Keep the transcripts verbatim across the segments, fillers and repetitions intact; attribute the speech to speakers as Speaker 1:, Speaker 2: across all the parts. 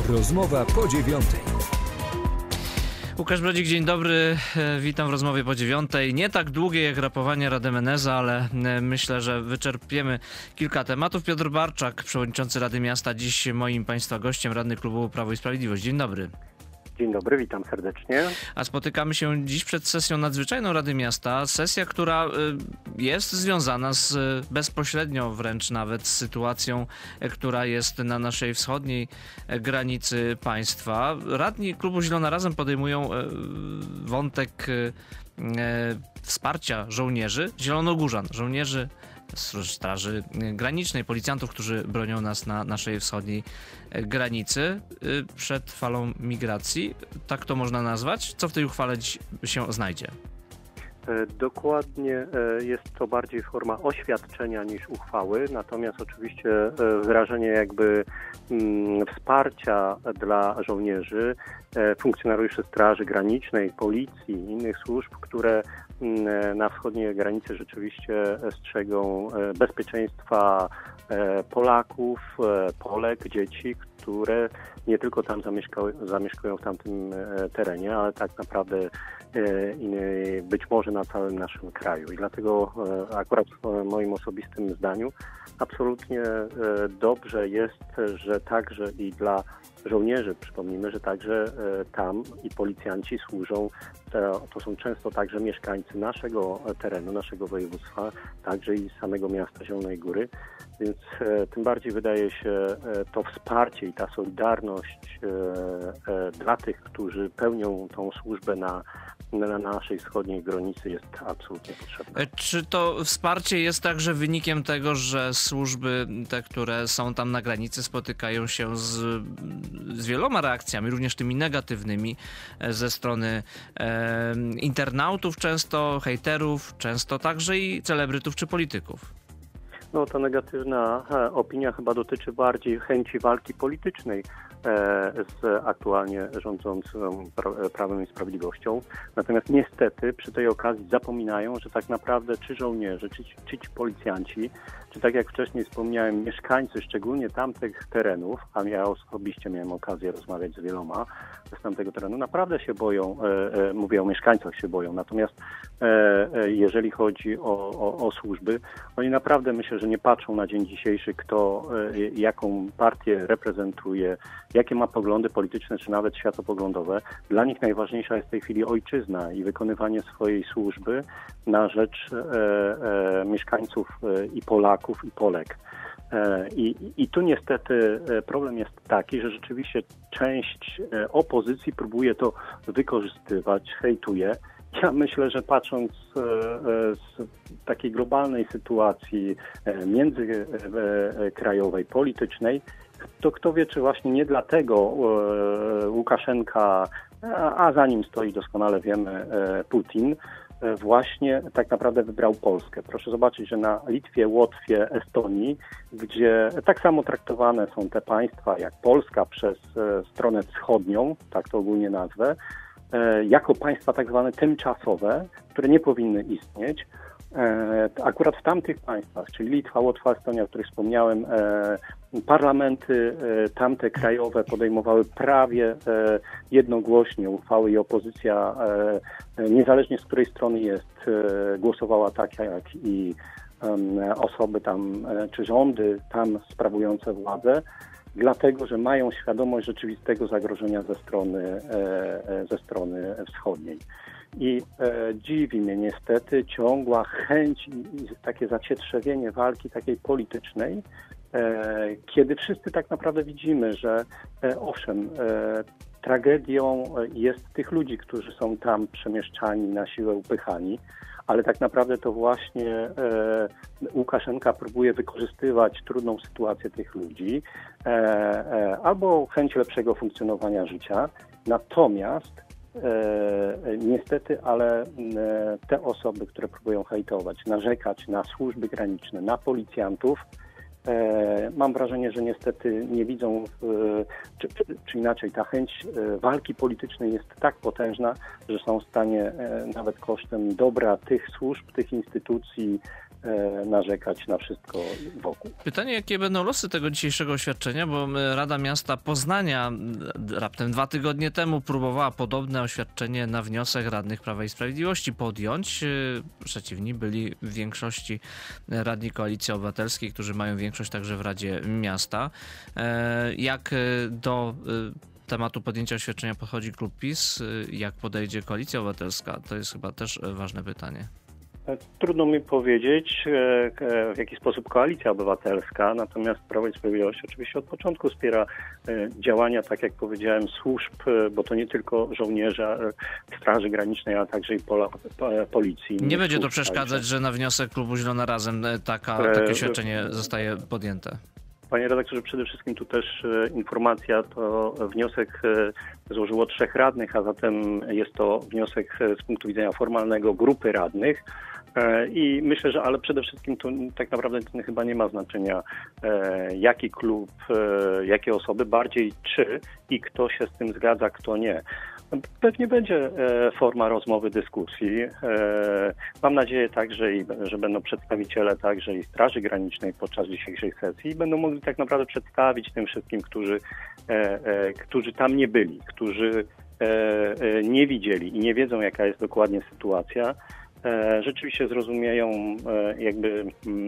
Speaker 1: Rozmowa po dziewiątej.
Speaker 2: Łukasz Brodzik, dzień dobry. Witam w rozmowie po dziewiątej. Nie tak długie jak rapowanie Rady Meneza, ale myślę, że wyczerpiemy kilka tematów. Piotr Barczak, przewodniczący Rady Miasta, dziś moim państwa gościem, radny klubu Prawo i Sprawiedliwość. Dzień dobry.
Speaker 3: Dzień dobry, witam serdecznie.
Speaker 2: A spotykamy się dziś przed sesją nadzwyczajną Rady Miasta. Sesja, która jest związana z bezpośrednio wręcz nawet z sytuacją, która jest na naszej wschodniej granicy państwa. Radni klubu Zielona Razem podejmują wątek wsparcia żołnierzy, zielonogórzan, żołnierzy Straży Granicznej, policjantów, którzy bronią nas na naszej wschodniej granicy przed falą migracji. Tak to można nazwać. Co w tej uchwale dziś się znajdzie?
Speaker 3: Dokładnie, jest to bardziej forma oświadczenia niż uchwały, natomiast oczywiście wyrażenie jakby wsparcia dla żołnierzy, funkcjonariuszy Straży Granicznej, Policji i innych służb, które na wschodniej granicy rzeczywiście strzegą bezpieczeństwa Polaków, Polek, dzieci, które nie tylko tam zamieszkają, zamieszkują w tamtym terenie, ale tak naprawdę być może na całym naszym kraju. I dlatego akurat w moim osobistym zdaniu absolutnie dobrze jest, że także i dla żołnierzy, przypomnijmy, że także tam i policjanci służą, to, to są często także mieszkańcy naszego terenu, naszego województwa, także i samego miasta Zielonej Góry, więc tym bardziej wydaje się to wsparcie i ta solidarność dla tych, którzy pełnią tą służbę na na naszej wschodniej granicy jest absolutnie potrzebne.
Speaker 2: Czy to wsparcie jest także wynikiem tego, że służby te, które są tam na granicy, spotykają się z, z wieloma reakcjami, również tymi negatywnymi ze strony e, internautów często, hejterów, często także i celebrytów czy polityków?
Speaker 3: No, ta negatywna opinia chyba dotyczy bardziej chęci walki politycznej z aktualnie rządzącym Prawem i Sprawiedliwością. Natomiast niestety przy tej okazji zapominają, że tak naprawdę czy żołnierze, czy, czy ci policjanci, czy tak jak wcześniej wspomniałem, mieszkańcy szczególnie tamtych terenów, a ja osobiście miałem okazję rozmawiać z wieloma z tamtego terenu, naprawdę się boją, e, e, mówię o mieszkańcach się boją, natomiast e, e, jeżeli chodzi o, o, o służby, oni naprawdę myślę, że nie patrzą na dzień dzisiejszy, kto e, jaką partię reprezentuje, jakie ma poglądy polityczne, czy nawet światopoglądowe. Dla nich najważniejsza jest w tej chwili ojczyzna i wykonywanie swojej służby na rzecz e, e, mieszkańców e, i Polaków, i Polek. E, i, I tu niestety problem jest taki, że rzeczywiście część opozycji próbuje to wykorzystywać, hejtuje. Ja myślę, że patrząc z takiej globalnej sytuacji międzykrajowej, politycznej, to kto wie, czy właśnie nie dlatego Łukaszenka, a za nim stoi, doskonale wiemy, Putin, właśnie tak naprawdę wybrał Polskę. Proszę zobaczyć, że na Litwie, Łotwie, Estonii, gdzie tak samo traktowane są te państwa jak Polska przez stronę wschodnią, tak to ogólnie nazwę, jako państwa tak zwane tymczasowe, które nie powinny istnieć. Akurat w tamtych państwach, czyli Litwa, Łotwa, Estonia, o których wspomniałem, parlamenty tamte krajowe podejmowały prawie jednogłośnie uchwały i opozycja, niezależnie z której strony jest, głosowała tak jak i osoby tam, czy rządy tam sprawujące władzę, dlatego, że mają świadomość rzeczywistego zagrożenia ze strony, ze strony wschodniej. I e, dziwi mnie niestety ciągła chęć i, i takie zacietrzewienie walki takiej politycznej, e, kiedy wszyscy tak naprawdę widzimy, że e, owszem, e, tragedią jest tych ludzi, którzy są tam przemieszczani, na siłę upychani, ale tak naprawdę to właśnie e, Łukaszenka próbuje wykorzystywać trudną sytuację tych ludzi e, e, albo chęć lepszego funkcjonowania życia. Natomiast E, niestety, ale e, te osoby, które próbują hejtować, narzekać na służby graniczne, na policjantów, e, mam wrażenie, że niestety nie widzą, e, czy, czy, czy inaczej, ta chęć e, walki politycznej jest tak potężna, że są w stanie e, nawet kosztem dobra tych służb, tych instytucji, narzekać na wszystko wokół.
Speaker 2: Pytanie, jakie będą losy tego dzisiejszego oświadczenia, bo Rada Miasta Poznania raptem dwa tygodnie temu próbowała podobne oświadczenie na wniosek radnych Prawa i Sprawiedliwości podjąć. Przeciwni byli w większości radni Koalicji Obywatelskiej, którzy mają większość także w Radzie Miasta. Jak do tematu podjęcia oświadczenia podchodzi klub PiS? Jak podejdzie Koalicja Obywatelska? To jest chyba też ważne pytanie.
Speaker 3: Trudno mi powiedzieć, w jaki sposób Koalicja Obywatelska, natomiast Prawo i Sprawiedliwość oczywiście od początku wspiera działania, tak jak powiedziałem, służb, bo to nie tylko żołnierze Straży Granicznej, ale także i pola, policji.
Speaker 2: Nie będzie to
Speaker 3: służb,
Speaker 2: przeszkadzać,
Speaker 3: także.
Speaker 2: że na wniosek klubu Zielona Razem taka, takie oświadczenie zostaje podjęte.
Speaker 3: Panie redaktorze, przede wszystkim tu też informacja, to wniosek złożyło trzech radnych, a zatem jest to wniosek z punktu widzenia formalnego grupy radnych. I myślę, że ale przede wszystkim to tak naprawdę to chyba nie ma znaczenia, jaki klub, jakie osoby, bardziej czy i kto się z tym zgadza, kto nie. Pewnie będzie forma rozmowy, dyskusji. Mam nadzieję także, że będą przedstawiciele także i Straży Granicznej podczas dzisiejszej sesji i będą mogli tak naprawdę przedstawić tym wszystkim, którzy, którzy tam nie byli, którzy nie widzieli i nie wiedzą, jaka jest dokładnie sytuacja. Rzeczywiście zrozumieją jakby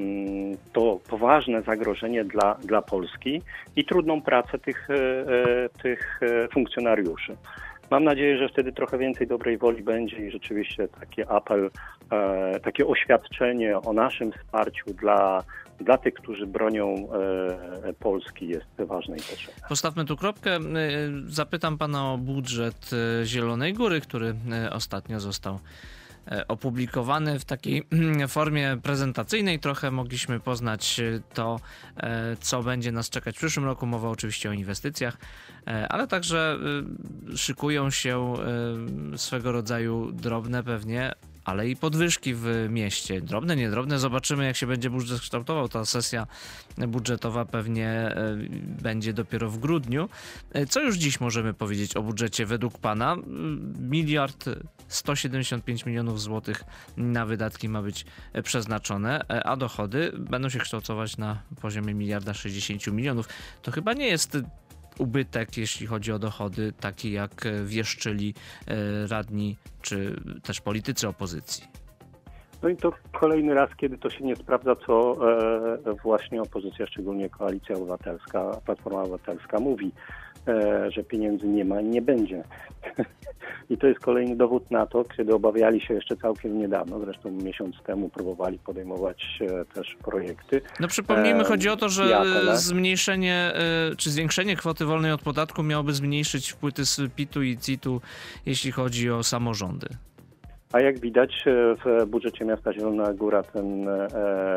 Speaker 3: to poważne zagrożenie dla, dla Polski i trudną pracę tych, tych funkcjonariuszy. Mam nadzieję, że wtedy trochę więcej dobrej woli będzie i rzeczywiście taki apel, takie oświadczenie o naszym wsparciu dla, dla tych, którzy bronią Polski jest ważne i potrzebne.
Speaker 2: Postawmy tu kropkę. Zapytam pana o budżet Zielonej Góry, który ostatnio został opublikowany w takiej formie prezentacyjnej. Trochę mogliśmy poznać to, co będzie nas czekać w przyszłym roku. Mowa oczywiście o inwestycjach, ale także szykują się swego rodzaju drobne pewnie, ale i podwyżki w mieście. Drobne, niedrobne. Zobaczymy, jak się będzie budżet kształtował. Ta sesja budżetowa pewnie będzie dopiero w grudniu. Co już dziś możemy powiedzieć o budżecie według pana? Miliard sto siedemdziesiąt pięć milionów złotych na wydatki ma być przeznaczone, a dochody będą się kształtować na poziomie miliarda sześćdziesięciu milionów. To chyba nie jest ubytek, jeśli chodzi o dochody, taki jak wieszczyli radni czy też politycy opozycji.
Speaker 3: No i to kolejny raz, kiedy to się nie sprawdza, co e, właśnie opozycja, szczególnie Koalicja Obywatelska, Platforma Obywatelska mówi, e, że pieniędzy nie ma i nie będzie. I to jest kolejny dowód na to, kiedy obawiali się jeszcze całkiem niedawno, zresztą miesiąc temu próbowali podejmować e, też projekty.
Speaker 2: No przypomnijmy, e, chodzi o to, że
Speaker 3: apele.
Speaker 2: zmniejszenie e, czy zwiększenie kwoty wolnej od podatku miałoby zmniejszyć wpływy z pitu i citu, jeśli chodzi o samorządy.
Speaker 3: A jak widać w budżecie miasta Zielona Góra ten e, e,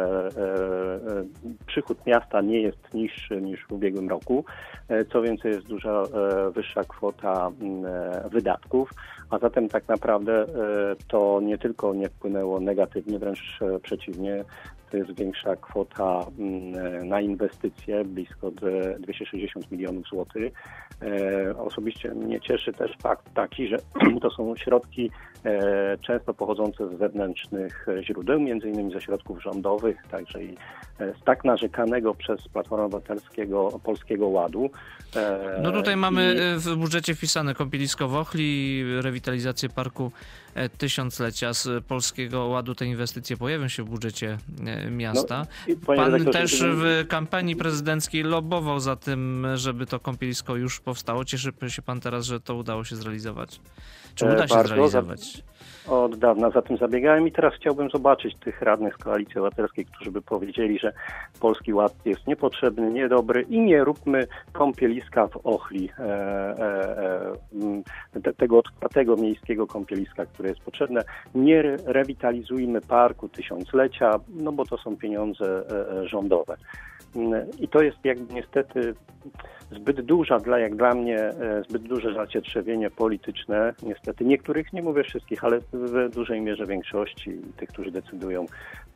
Speaker 3: e, przychód miasta nie jest niższy niż w ubiegłym roku. E, co więcej, jest duża e, wyższa kwota e, wydatków, a zatem tak naprawdę e, to nie tylko nie wpłynęło negatywnie, wręcz e, przeciwnie. To jest większa kwota na inwestycje, blisko dwieście sześćdziesiąt milionów złotych. Osobiście mnie cieszy też fakt taki, że to są środki często pochodzące z zewnętrznych źródeł, między innymi ze środków rządowych, także i z tak narzekanego przez Platformę Obywatelskiego Polskiego Ładu.
Speaker 2: No tutaj mamy I... w budżecie wpisane kąpielisko w Ochli, rewitalizację parku tysiąclecia. Z Polskiego Ładu te inwestycje pojawią się w budżecie miasta. No, Pan też w kampanii prezydenckiej lobbował za tym, żeby to kąpielisko już powstało. Cieszy się pan teraz, że to udało się zrealizować? Czy uda się Bardzo zrealizować?
Speaker 3: Od dawna za tym zabiegałem i teraz chciałbym zobaczyć tych radnych z Koalicji Obywatelskiej, którzy by powiedzieli, że Polski Ład jest niepotrzebny, niedobry i nie róbmy kąpieliska w Ochli, e, e, e, tego otwartego miejskiego kąpieliska, które jest potrzebne. Nie rewitalizujmy parku tysiąclecia, no bo to są pieniądze e, rządowe. I to jest jakby niestety zbyt duża dla, jak dla mnie, zbyt duże zacietrzewienie polityczne. Niestety niektórych, nie mówię wszystkich, ale w dużej mierze większości tych, którzy decydują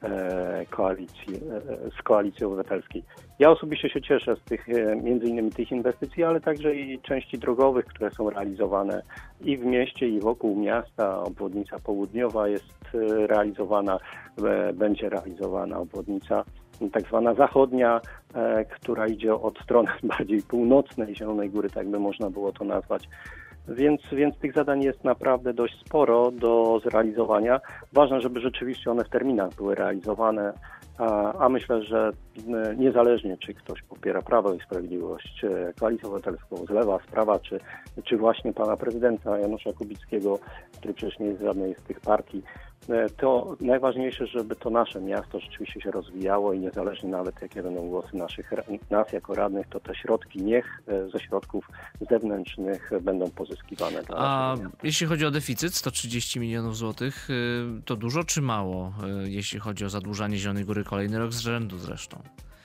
Speaker 3: koalicji, z Koalicji Obywatelskiej. Ja osobiście się cieszę z tych, między innymi tych inwestycji, ale także i części drogowych, które są realizowane i w mieście, i wokół miasta. Obwodnica południowa jest realizowana, będzie realizowana obwodnica tak zwana zachodnia, która idzie od strony bardziej północnej Zielonej Góry, tak by można było to nazwać. Więc, więc tych zadań jest naprawdę dość sporo do zrealizowania. Ważne, żeby rzeczywiście one w terminach były realizowane, a, a myślę, że niezależnie czy ktoś popiera Prawo i Sprawiedliwość, Koalicję Obywatelską, z lewa, z prawa, czy, czy właśnie pana prezydenta Janusza Kubickiego, który przecież nie jest żadnej z tych partii, to najważniejsze, żeby to nasze miasto rzeczywiście się rozwijało i niezależnie nawet jakie będą głosy naszych, nas jako radnych, to te środki niech ze środków zewnętrznych będą pozyskiwane. Dla
Speaker 2: A jeśli chodzi o deficyt sto trzydzieści milionów złotych, to dużo czy mało, jeśli chodzi o zadłużanie Zielonej Góry kolejny rok z rzędu zresztą?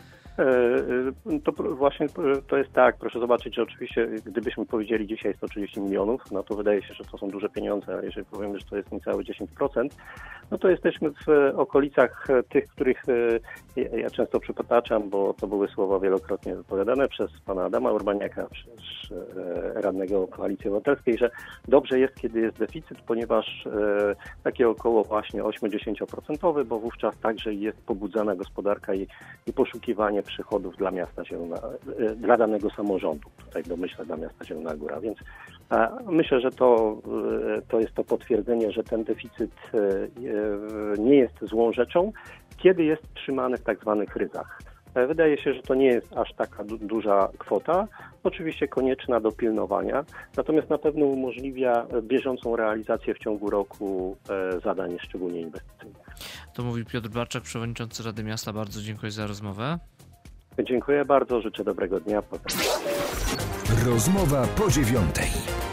Speaker 3: To właśnie to jest tak, proszę zobaczyć, że oczywiście gdybyśmy powiedzieli dzisiaj sto trzydzieści milionów, no to wydaje się, że to są duże pieniądze, a jeżeli powiemy, że to jest niecałe dziesięć procent, no to jesteśmy w okolicach tych, których ja często przytaczam, bo to były słowa wielokrotnie wypowiadane przez pana Adama Urbaniaka, przez radnego Koalicji Obywatelskiej, że dobrze jest, kiedy jest deficyt, ponieważ takie około właśnie osiem-dziesięć procent, bo wówczas także jest pobudzana gospodarka i, i poszukiwanie przychodów dla miasta Zielona, dla danego samorządu, tutaj domyślę dla miasta Zielona Góra, więc myślę, że to, to jest to potwierdzenie, że ten deficyt nie jest złą rzeczą, kiedy jest trzymany w tak zwanych ryzach. Wydaje się, że to nie jest aż taka du- duża kwota, oczywiście konieczna do pilnowania, natomiast na pewno umożliwia bieżącą realizację w ciągu roku e, zadań szczególnie inwestycyjnych.
Speaker 2: To mówi Piotr Barczak, przewodniczący Rady Miasta. Bardzo dziękuję za rozmowę.
Speaker 3: Dziękuję bardzo, życzę dobrego dnia.
Speaker 1: Rozmowa po dziewiątej.